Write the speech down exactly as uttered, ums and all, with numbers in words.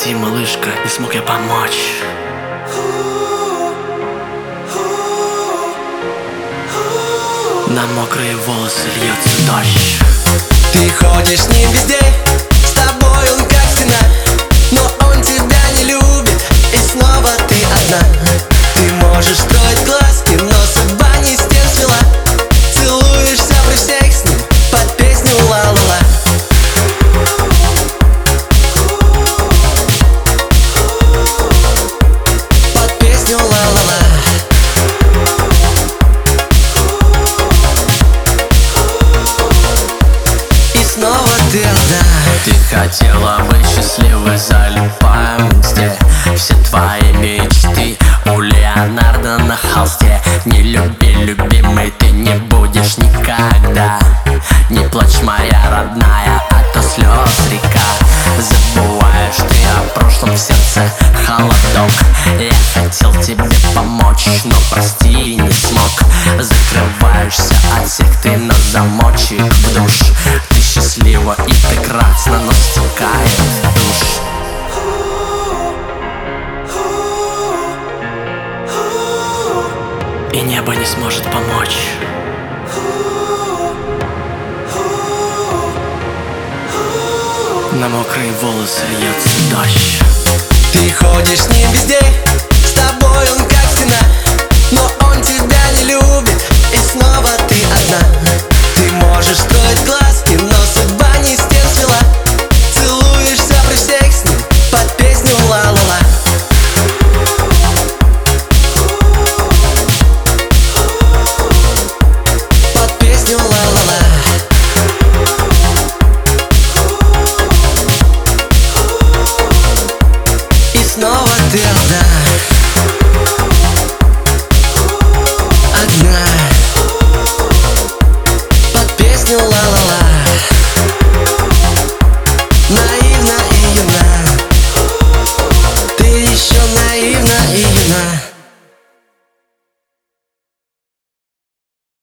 Прости, малышка, не смог я помочь. На мокрые волосы льется дождь. Ты ходишь с ним везде, с тобой он как стена, но он тебя не любит, и снова ты одна. Ты можешь строить глазки, но судьба не стен свела. Целуешься при всех с ним под песню ла-ла-ла. Под песню ла-ла-ла. Снова ты одна. Ты хотела быть счастливой, залипаем в инсте. Все твои мечты у Леонардо на холсте. Не люби, любимый, ты не будешь никогда. Не плачь, моя родная, а то слез река. Забываешь ты о прошлом, в сердце холодок. Я хотел тебе помочь, но прости, не смог. Закрываешься от всех ты на замочек в душ. Ты счастлива и прекрасна, но стекает в душ. И небо не сможет помочь. На мокрые волосы льется дождь. Ты ходишь с ним везде, с тобой он как стена, но он тебя не любит,